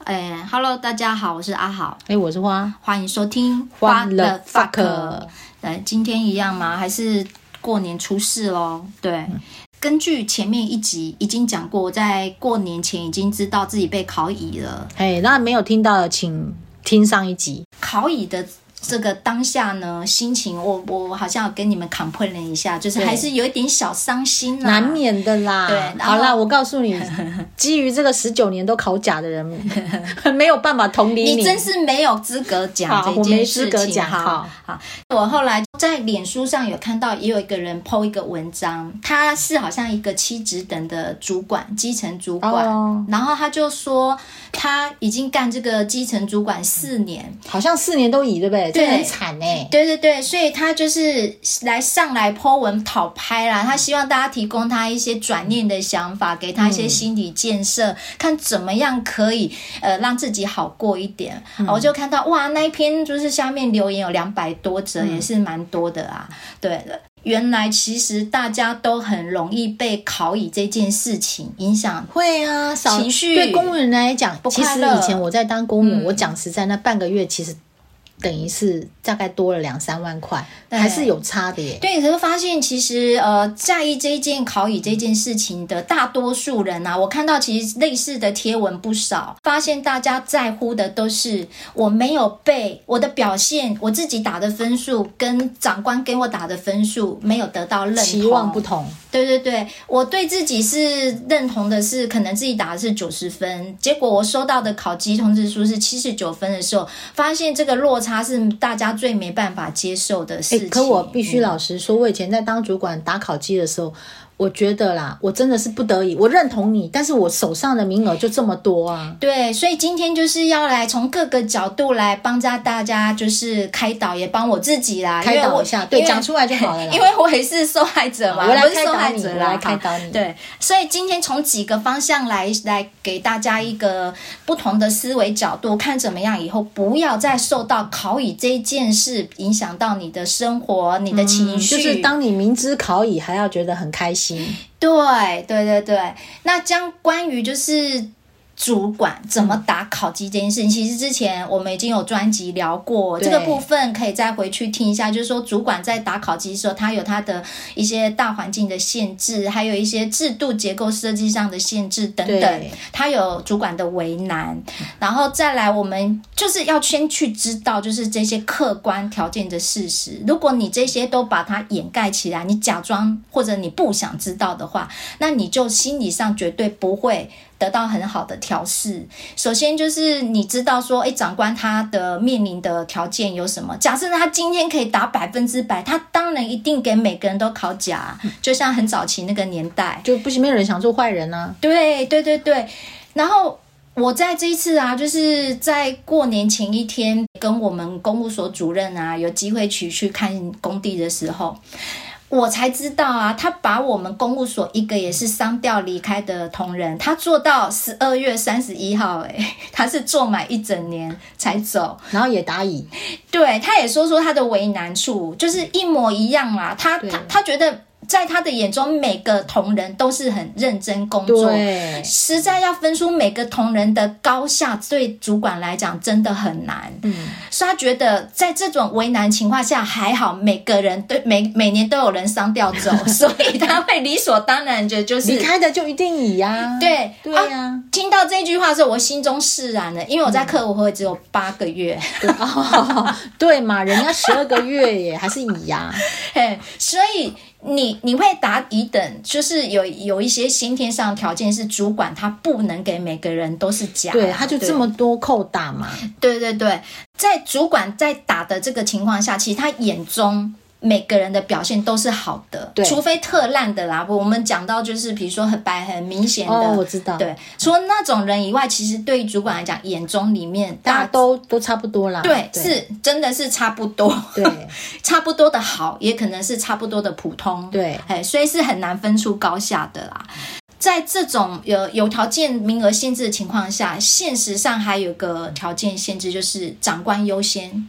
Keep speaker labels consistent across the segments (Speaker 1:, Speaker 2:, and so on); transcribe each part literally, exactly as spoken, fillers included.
Speaker 1: 哎 ，Hello， 大家好，我是阿好，
Speaker 2: 哎，我是花，
Speaker 1: 欢迎收听
Speaker 2: 花了 fuck。
Speaker 1: 呃，今天一样吗？还是过年出事咯？对。嗯，根据前面一集已经讲过，在过年前已经知道自己被考乙了。
Speaker 2: 哎，那没有听到的请听上一集。
Speaker 1: 考乙的这个当下呢，心情我我好像有跟你们 complain 了一下，就是还是有一点小伤心啦，
Speaker 2: 难免的啦。
Speaker 1: 对，
Speaker 2: 好啦，我告诉你，基于这个十九年都考甲的人，没有办法同理你，
Speaker 1: 你真是没有资格讲这件事情。
Speaker 2: 我没资格讲。
Speaker 1: 好，好，我后来在脸书上有看到，也有一个人 po 一个文章，他是好像一个七职等的主管，基层主管，哦，然后他就说他已经干这个基层主管四年，
Speaker 2: 好像四年都乙，对不对？
Speaker 1: 对，
Speaker 2: 这很惨欸。
Speaker 1: 对对对，所以他就是来上来 po 文讨拍啦，他希望大家提供他一些转念的想法，给他一些心理建设，嗯，看怎么样可以呃让自己好过一点。嗯，我就看到哇，那一篇就是下面留言有两百多则，嗯，也是蛮多的啊。对了，原来其实大家都很容易被考乙这件事情影响，
Speaker 2: 会啊，
Speaker 1: 情绪。
Speaker 2: 对公务员来讲，其实以前我在当公务员，嗯，我讲实在，那半个月其实等于是大概多了两三万块，还是有差的耶。
Speaker 1: 对，可是发现其实呃，在意这一件考乙这件事情的大多数人啊，我看到其实类似的贴文不少，发现大家在乎的都是我没有被我的表现，我自己打的分数跟长官给我打的分数没有得到认同，
Speaker 2: 期望不同。
Speaker 1: 对对对，我对自己是认同的是，可能自己打的是九十分，结果我收到的考绩通知书是七十九分的时候，发现这个落差是大家最没办法接受的事情。
Speaker 2: 可我必须老实说，我以前在当主管打考绩的时候，我觉得啦，我真的是不得已，我认同你，但是我手上的名额就这么多啊。
Speaker 1: 对，所以今天就是要来从各个角度来帮助大家，就是开导，也帮我自己啦，
Speaker 2: 开导一下，对，讲出来就好了啦。
Speaker 1: 因为我也是受害者嘛，
Speaker 2: 我来开导你，
Speaker 1: 我是受害者啦，
Speaker 2: 我来开导你。
Speaker 1: 对，所以今天从几个方向来来给大家一个不同的思维角度，看怎么样以后不要再受到考乙这件事影响到你的生活、你的情绪。
Speaker 2: 嗯，就是当你明知考乙还要觉得很开心。
Speaker 1: 对对对对，那将关于就是主管怎么打考绩这件事情，嗯，其实之前我们已经有专辑聊过，这个部分可以再回去听一下，就是说主管在打考绩的时候，他有他的一些大环境的限制，还有一些制度结构设计上的限制等等，他有主管的为难，然后再来我们就是要先去知道就是这些客观条件的事实，如果你这些都把它掩盖起来，你假装或者你不想知道的话，那你就心理上绝对不会得到很好的调试。首先就是你知道说，哎，长官他的面临的条件有什么？假设他今天可以打百分之百，他当然一定给每个人都考甲，就像很早期那个年代，
Speaker 2: 就不行，没有人想做坏人啊。
Speaker 1: 对对对对，然后我在这一次啊，就是在过年前一天，跟我们公务所主任啊有机会去去看工地的时候，我才知道啊，他把我们公务所一个也是商调离开的同仁，他做到十二月三十一号，哎，他是做满一整年才走，
Speaker 2: 然后也打乙。
Speaker 1: 对，他也说说他的为难处，就是一模一样啦。他他他觉得，在他的眼中，每个同仁都是很认真工作，实在要分出每个同仁的高下，对主管来讲真的很难。嗯，所以他觉得在这种为难情况下，还好每个人对每每年都有人商调走，所以他会理所当然的就是
Speaker 2: 离开的就一定乙啊。
Speaker 1: 对
Speaker 2: 对呀、啊啊。
Speaker 1: 听到这句话的时候，我心中释然了，因为我在客户会只有八个月。
Speaker 2: 对, 哦、对嘛，人家十二个月耶，还是乙呀、
Speaker 1: 啊。所以。你你会打乙等，就是有有一些先天上的条件是主管他不能给每个人都是甲，
Speaker 2: 对，他就这么多扣打嘛。
Speaker 1: 对对对，在主管在打的这个情况下，其实他眼中每个人的表现都是好的，除非特烂的啦。我们讲到就是比如说很白很明显的，
Speaker 2: 哦，我知道，
Speaker 1: 对，除了那种人以外，其实对于主管来讲，眼中里面
Speaker 2: 大家都都差不多啦。
Speaker 1: 对，对是真的是差不多，
Speaker 2: 对，
Speaker 1: 差不多的好，也可能是差不多的普通，
Speaker 2: 对，
Speaker 1: 哎，所以是很难分出高下的啦。在这种有有条件名额限制的情况下，现实上还有个条件限制，就是长官优先。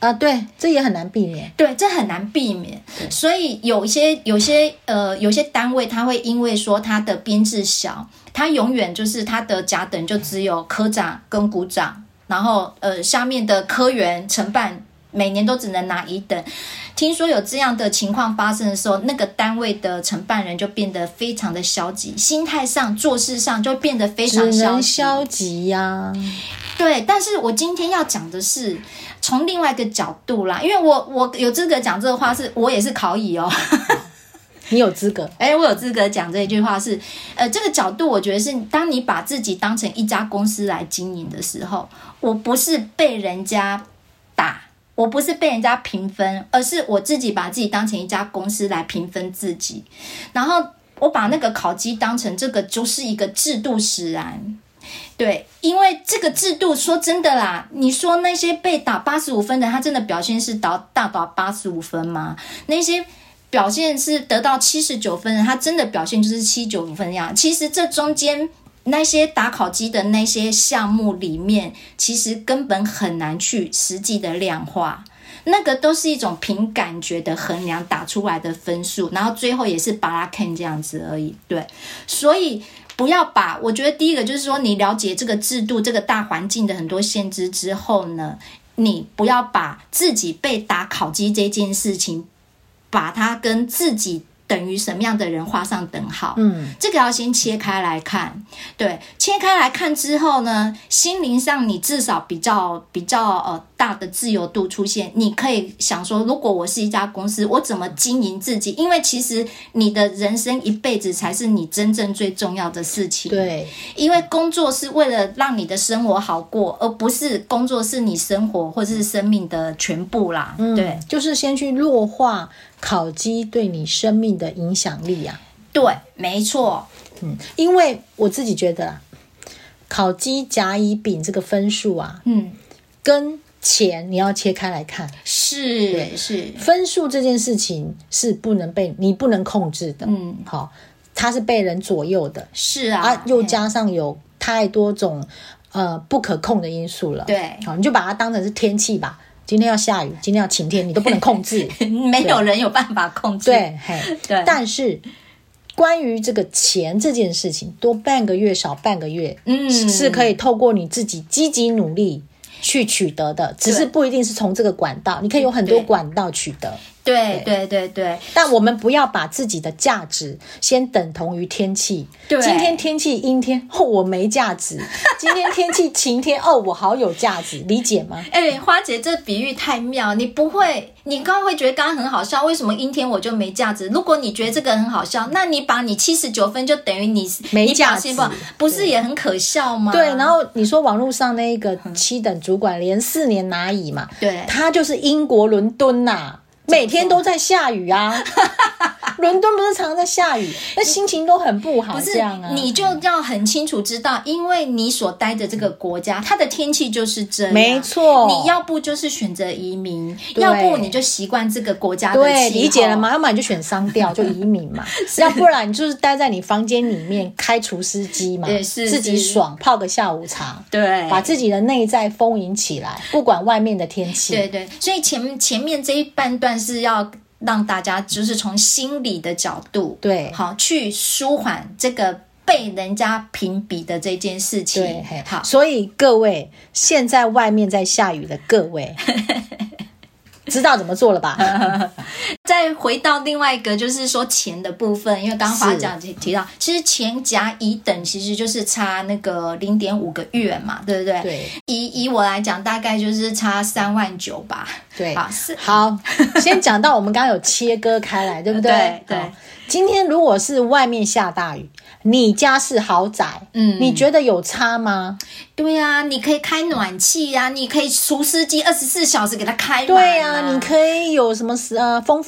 Speaker 2: 啊，对，这也很难避免。
Speaker 1: 对，这很难避免。所以有一些有些呃有些单位，他会因为说他的编制小，他永远就是他的甲等就只有科长跟股长，然后呃下面的科员承办每年都只能拿乙等。听说有这样的情况发生的时候，那个单位的承办人就变得非常的消极，心态上做事上就变得非常消极。
Speaker 2: 只能消极呀、啊。
Speaker 1: 对，但是我今天要讲的是从另外一个角度啦，因为我我有资格讲这个话是，是我也是考乙哦。
Speaker 2: 你有资格？
Speaker 1: 哎，我有资格讲这一句话是，呃，这个角度我觉得是，当你把自己当成一家公司来经营的时候，我不是被人家打，我不是被人家评分，而是我自己把自己当成一家公司来评分自己，然后我把那个考绩当成这个就是一个制度使然。对，因为这个制度说真的啦，你说那些被打八十五分的，他真的表现是打大打八十五分吗？那些表现是得到七十九分的，他真的表现就是七十九分样。其实这中间那些打考绩的那些项目里面，其实根本很难去实际的量化，那个都是一种凭感觉的衡量打出来的分数，然后最后也是巴拉 Ken 这样子而已。对，所以不要把，我觉得第一个就是说，你了解这个制度、这个大环境的很多限制之后呢，你不要把自己被打考绩这件事情，把它跟自己等于什么样的人画上等号。嗯，这个要先切开来看。对，切开来看之后呢，心灵上你至少比较比较呃大的自由度出现。你可以想说，如果我是一家公司，我怎么经营自己？因为其实你的人生一辈子才是你真正最重要的事情。
Speaker 2: 对，
Speaker 1: 因为工作是为了让你的生活好过，而不是工作是你生活或是生命的全部啦。嗯，对，
Speaker 2: 就是先去弱化考绩对你生命的影响力啊。
Speaker 1: 对，没错。
Speaker 2: 嗯，因为我自己觉得啦，考绩甲乙丙这个分数啊，嗯，跟钱你要切开来看。
Speaker 1: 是是，
Speaker 2: 分数这件事情是不能被你不能控制的。嗯，好，它是被人左右的。
Speaker 1: 是啊，
Speaker 2: 啊，又加上有太多种呃不可控的因素了。
Speaker 1: 对，
Speaker 2: 好，你就把它当成是天气吧。今天要下雨，今天要晴天，你都不能控制。
Speaker 1: 没有人有办法控制。
Speaker 2: 对，嘿，对。但是关于这个钱这件事情，多半个月少半个月，嗯，是可以透过你自己积极努力去取得的，只是不一定是从这个管道，你可以有很多管道取得。
Speaker 1: 对对对对，
Speaker 2: 但我们不要把自己的价值先等同于天气。对，今天天气阴天，哦，我没价值；今天天气晴天，哦，我好有价值，理解吗？
Speaker 1: 哎、欸，花姐这比喻太妙，你不会，你刚刚会觉得刚刚很好笑，为什么阴天我就没价值？如果你觉得这个很好笑，那你把你七十九分就等于你
Speaker 2: 没价值，
Speaker 1: 你表现不，不是也很可笑吗？
Speaker 2: 对，然后你说网络上那个七等主管连四年拿乙嘛，对，他就是英国伦敦呐、啊。每天都在下雨啊，伦敦不是常常在下雨，那心情都很不好。不是这样啊，
Speaker 1: 你就要很清楚知道，因为你所待的这个国家，它的天气就是这样。
Speaker 2: 没错，
Speaker 1: 你要不就是选择移民，要不你就习惯这个国家的气候。
Speaker 2: 对，理解了吗？要么你就选商调，就移民嘛；要不然你就是待在你房间里面开除湿机嘛，是自己爽泡个下午茶，对，把自己的内在丰盈起来，不管外面的天气。
Speaker 1: 对对，所以前前面这一半段是要让大家就是从心理的角度，对，好去舒缓这个被人家评比的这件事情。
Speaker 2: 对，好，所以各位现在外面在下雨的各位知道怎么做了吧？
Speaker 1: 再回到另外一个就是说钱的部分，因为刚刚花讲提到，其实钱甲乙等其实就是差那个零点五个月嘛，对不对？对，以以我来讲，大概就是差三万九吧。
Speaker 2: 对，好，好，先讲到我们刚刚有切割开来，对不对？对对。今天如果是外面下大雨，你家是豪宅，嗯，你觉得有差吗？
Speaker 1: 对啊，你可以开暖气啊，你可以除湿机二十四小时给它开满、啊。
Speaker 2: 对啊，你可以有什么呃丰富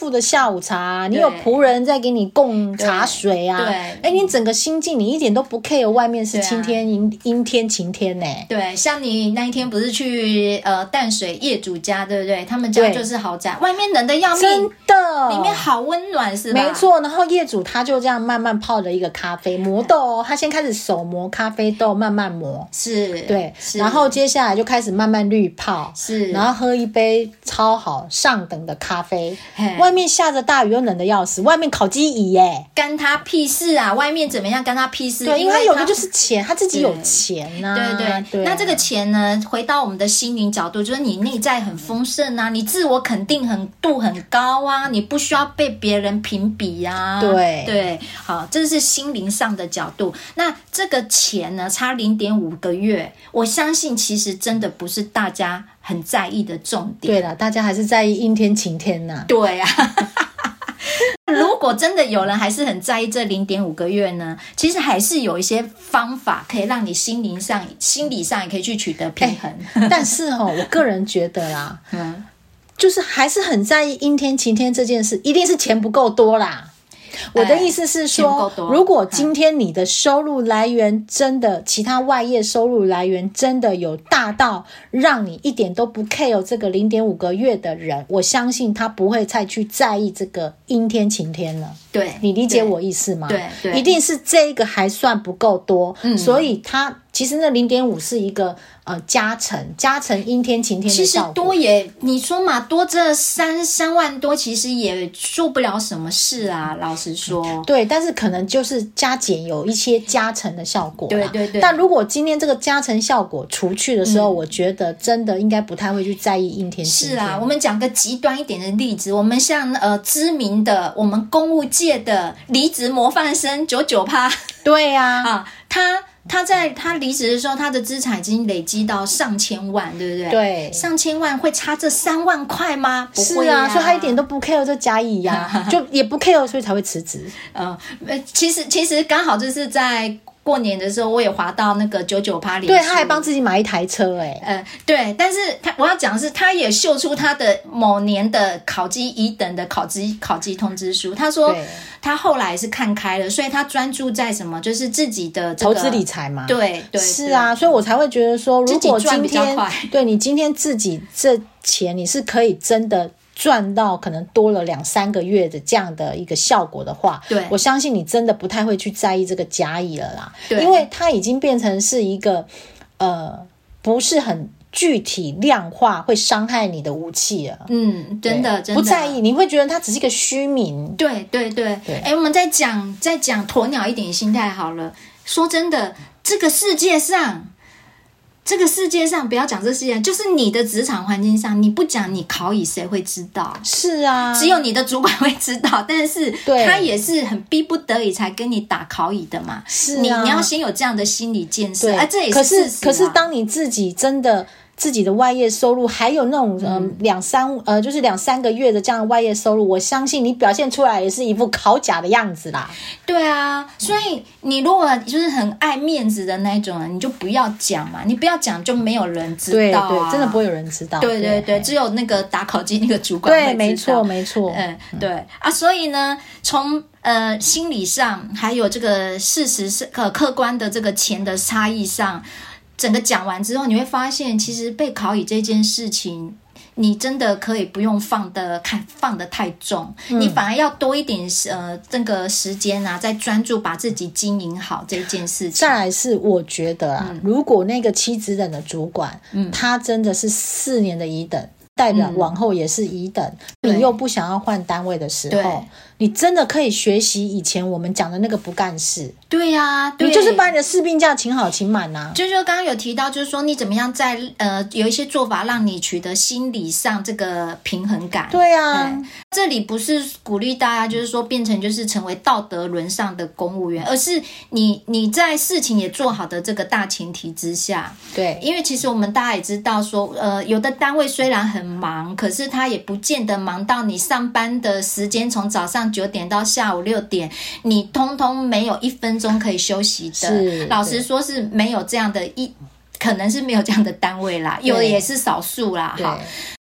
Speaker 2: 富的下午茶，你有仆人在给你供茶水啊，
Speaker 1: 对，
Speaker 2: 哎，你整个心境你一点都不 care 外面是晴天、阴阴天、晴天呢、欸？
Speaker 1: 对，像你那一天不是去呃淡水业主家，对不对？他们家就是豪宅，外面冷的要命，
Speaker 2: 真的，
Speaker 1: 里面好温暖，是吧？
Speaker 2: 没错。然后业主他就这样慢慢泡了一个咖啡磨豆、哦，他先开始手磨咖啡豆，慢慢磨，
Speaker 1: 是，
Speaker 2: 对，然后接下来就开始慢慢滤泡，
Speaker 1: 是，
Speaker 2: 然后喝一杯超好上等的咖啡。外面下着大雨又冷的要死，外面烤鸡椅耶，
Speaker 1: 干他屁事啊！外面怎么样干他屁事？
Speaker 2: 对，因为他有的就是钱，他自己有钱呐、
Speaker 1: 啊。对 对, 对、啊、那这个钱呢，回到我们的心灵角度，就是你内在很丰盛啊，你自我肯定很度很高啊，你不需要被别人评比啊。
Speaker 2: 对
Speaker 1: 对，好，这是心灵上的角度。那这个钱呢，差零点五个月，我相信其实真的不是大家很在意的重点。
Speaker 2: 对啦，大家还是在意阴天晴天呐、啊。
Speaker 1: 对啊。如果真的有人还是很在意这零点五个月呢，其实还是有一些方法可以让你心灵上、心理上也可以去取得平衡。
Speaker 2: 欸、但是哦，我个人觉得啦，嗯，就是还是很在意阴天晴天这件事，一定是钱不够多啦。我的意思是说，如果今天你的收入来源真的，其他外业收入来源真的有大到让你一点都不 care 这个零点五个月的人，我相信他不会再去在意这个阴天晴天了。
Speaker 1: 对，
Speaker 2: 你理解我意思吗？
Speaker 1: 对对，
Speaker 2: 一定是这个还算不够多，嗯，所以他其实那零点五是一个呃加成，加成阴天晴天的效果。
Speaker 1: 其实多也，你说嘛，多这三三万多，其实也做不了什么事啊。老实说，
Speaker 2: 对，但是可能就是加减有一些加成的效果。
Speaker 1: 对对对。
Speaker 2: 但如果今天这个加成效果除去的时候，嗯、我觉得真的应该不太会去在意阴天晴天。
Speaker 1: 是啊，我们讲个极端一点的例子，我们像呃知名的我们公务界的离职模范生九九趴。
Speaker 2: 对呀、
Speaker 1: 啊，啊，他。他在他离职的时候，他的资产已经累积到上千万，对不对？
Speaker 2: 对，
Speaker 1: 上千万会差这三万块吗？不会
Speaker 2: 是啊，所以他一点都不 care 这甲乙呀，就也不 care， 所以才会辞职。
Speaker 1: 呃，其实其实刚好就是在过年的时候，我也滑到那个九九趴里，
Speaker 2: 对，他还帮自己买一台车、欸，哎，
Speaker 1: 呃，对，但是他我要讲的是，他也秀出他的某年的考绩乙等的考绩考绩通知书，他说他后来是看开了，所以他专注在什么，就是自己的、这个、
Speaker 2: 投资理财嘛，
Speaker 1: 对对，
Speaker 2: 是啊，所以我才会觉得说，如果今天对你今天自己这钱你是可以真的赚到可能多了两三个月的这样的一个效果的话，
Speaker 1: 对，
Speaker 2: 我相信你真的不太会去在意这个甲乙了啦，因为它已经变成是一个呃不是很具体量化会伤害你的武器了。
Speaker 1: 嗯，真的真的
Speaker 2: 不在意，你会觉得它只是一个虚名。
Speaker 1: 对对对对，哎，我们再讲再讲鸵鸟一点心态好了。说真的，这个世界上。这个世界上不要讲这世界，就是你的职场环境上，你不讲你考乙谁会知道？
Speaker 2: 是啊，
Speaker 1: 只有你的主管会知道，但是他也是很逼不得已才跟你打考乙的嘛。
Speaker 2: 是啊，
Speaker 1: 你你要先有这样的心理建设，哎、啊，这也
Speaker 2: 是
Speaker 1: 事实、啊。
Speaker 2: 可是，可是当你自己真的。自己的外业收入还有那种呃两三呃就是两三个月的这样的外业收入，我相信你表现出来也是一副考甲的样子啦。
Speaker 1: 对啊，所以你如果就是很爱面子的那种人，你就不要讲嘛，你不要讲就没有人知道、啊。
Speaker 2: 对对，真的不会有人知道。
Speaker 1: 对对 对, 对，只有那个打考绩那个主管会知道。
Speaker 2: 对，没错没错。
Speaker 1: 嗯，对啊，所以呢，从呃心理上还有这个事实是呃客观的这个钱的差异上。整个讲完之后，你会发现，其实被考乙这件事情，你真的可以不用放的看放的太重、嗯，你反而要多一点呃这个时间啊，再专注把自己经营好这件事情。
Speaker 2: 再来是我觉得啊，嗯、如果那个七职等的主管，嗯，他真的是四年的乙等。代表往后也是乙等、嗯、你又不想要换单位的时候，你真的可以学习以前我们讲的那个不干事。
Speaker 1: 对呀、啊，
Speaker 2: 你就是把你的士兵假请好请满啊。
Speaker 1: 就是说刚刚有提到，就是说你怎么样在呃有一些做法让你取得心理上这个平衡感。
Speaker 2: 对啊，
Speaker 1: 嗯、这里不是鼓励大家就是说变成就是成为道德沦丧的公务员，而是你你在事情也做好的这个大前提之下。
Speaker 2: 对，
Speaker 1: 因为其实我们大家也知道说，呃，有的单位虽然很忙，可是他也不见得忙到你上班的时间从早上九点到下午六点，你通通没有一分钟可以休息的。老实说是没有这样的一，可能是没有这样的单位啦，有的也是少数啦。好，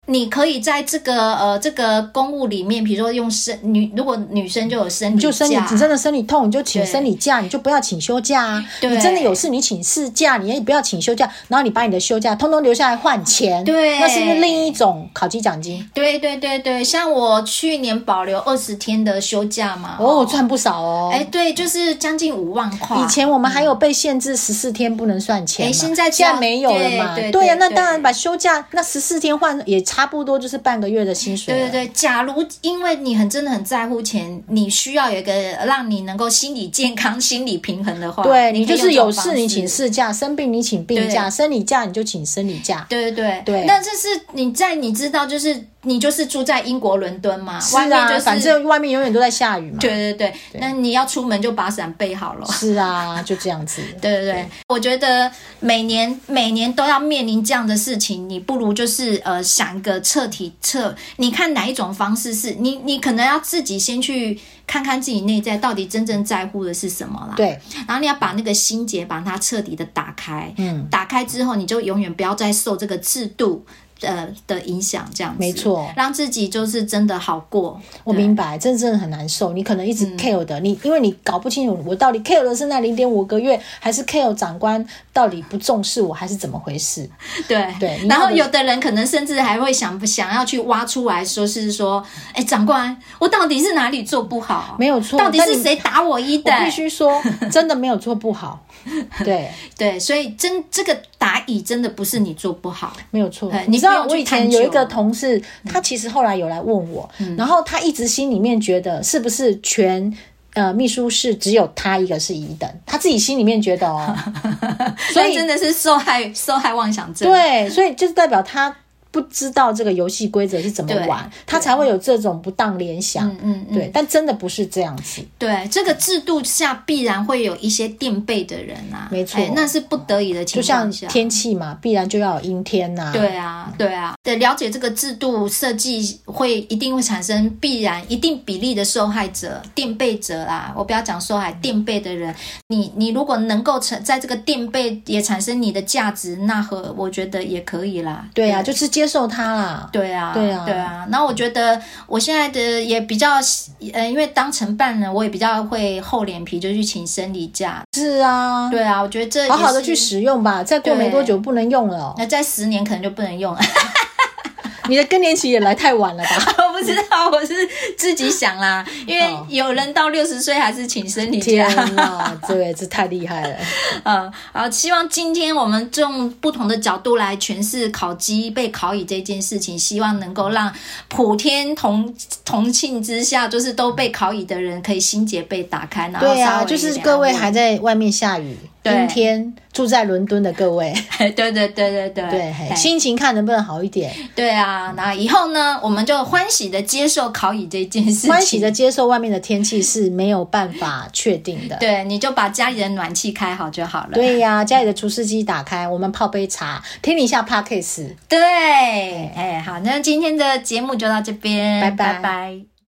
Speaker 1: 你可以在这个呃这个公务里面，比如说用生女，如果女生就有生理假，
Speaker 2: 你就生理，你真的生理痛，你就请生理假，你就不要请休假啊。你真的有事，你请事假，你也不要请休假，然后你把你的休假通通留下来换钱，
Speaker 1: 对，
Speaker 2: 那是不是另一种考绩奖金？
Speaker 1: 对对对对，像我去年保留二十天的休假嘛，
Speaker 2: 哦，赚不少哦。
Speaker 1: 哎，对，就是将近五万块。
Speaker 2: 以前我们还有被限制十四天不能算钱嘛，
Speaker 1: 哎，现在
Speaker 2: 现在没有了嘛？
Speaker 1: 对
Speaker 2: 对呀、啊，那当然把休假那十四天换也差不多就是半个月的薪水了。
Speaker 1: 对对对，假如因为你很真的很在乎钱，你需要有一个让你能够心理健康、心理平衡的话，
Speaker 2: 对你
Speaker 1: 你
Speaker 2: 就是有事你请事假，生病你请病假，生理假你就请生理假。
Speaker 1: 对对对
Speaker 2: 对，
Speaker 1: 那这是你在你知道就是。你就是住在英国伦敦嘛，
Speaker 2: 是啊，
Speaker 1: 外面就是
Speaker 2: 反正外面永远都在下雨嘛。
Speaker 1: 对对对，对那你要出门就把伞备好了。
Speaker 2: 是啊，就这样子。
Speaker 1: 对对对，我觉得每年每年都要面临这样的事情，你不如就是呃想一个彻底彻，你看哪一种方式是你你可能要自己先去看看自己内在到底真正在乎的是什么啦。
Speaker 2: 对，
Speaker 1: 然后你要把那个心结把它彻底的打开，
Speaker 2: 嗯，
Speaker 1: 打开之后你就永远不要再受这个制度。呃的影响，这样子
Speaker 2: 没错，
Speaker 1: 让自己就是真的好过。
Speaker 2: 我明白，真正很难受。你可能一直 care 的，嗯、你因为你搞不清楚我到底 care 的是那零点五个月，还是 care 长官到底不重视我，还是怎么回事？
Speaker 1: 对
Speaker 2: 对。
Speaker 1: 然后有的人可能甚至还会想想要去挖出来说是说，哎，长官，我到底是哪里做不好？
Speaker 2: 没有错，
Speaker 1: 到底是谁打我一的？
Speaker 2: 我必须说，真的没有做不好。对
Speaker 1: 对，所以真这个打乙真的不是你做不好，
Speaker 2: 没有错。
Speaker 1: 你
Speaker 2: 知道我以前有一个同事，他其实后来有来问我，嗯、然后他一直心里面觉得是不是全呃秘书室只有他一个是乙等，他自己心里面觉得哦，
Speaker 1: 所以真的是受害受害妄想症。
Speaker 2: 对，所以就是代表他。不知道这个游戏规则是怎么玩，他才会有这种不当联想。嗯嗯嗯，对，但真的不是这样子。
Speaker 1: 对，这个制度下必然会有一些垫背的人啊，
Speaker 2: 没错、
Speaker 1: 哎，那是不得已的情况下。
Speaker 2: 就像天气嘛，必然就要有阴天呐、啊。
Speaker 1: 对啊，对啊。对，了解这个制度设计会一定会产生必然一定比例的受害者、垫背者啦。我不要讲受害，垫背的人，你你如果能够成在这个垫背也产生你的价值，那和我觉得也可以啦。
Speaker 2: 对啊，就是接受它啦。
Speaker 1: 对啊，
Speaker 2: 对啊，
Speaker 1: 对啊。然后我觉得我现在的也比较，呃，因为当承办人，我也比较会厚脸皮，就去请生理假。
Speaker 2: 是啊，
Speaker 1: 对啊，我觉得这
Speaker 2: 好好的去使用吧。再过没多久不能用了、哦，
Speaker 1: 那再十年可能就不能用了。
Speaker 2: 你的更年期也来太晚了吧？
Speaker 1: 我不知道，我是自己想啦，因为有人到六十岁还是请生理假。
Speaker 2: 天哪，对，这太厉害了。
Speaker 1: 嗯，好，希望今天我们用不同的角度来诠释考绩被考乙这件事情，希望能够让普天同同庆之下，就是都被考乙的人可以心结被打开。然后
Speaker 2: 对啊，就是各位还在外面下雨。阴天住在伦敦的各位，
Speaker 1: 对对对对对
Speaker 2: 对，心情看能不能好一点。
Speaker 1: 对啊，那以后呢，我们就欢喜的接受考乙这件事情，
Speaker 2: 欢喜的接受外面的天气是没有办法确定的。
Speaker 1: 对，你就把家里的暖气开好就好了。
Speaker 2: 对呀、啊，家里的除湿机打开，我们泡杯茶，听一下 Podcast。
Speaker 1: 对，哎，好，那今天的节目就到这边，
Speaker 2: 拜拜
Speaker 1: 拜拜。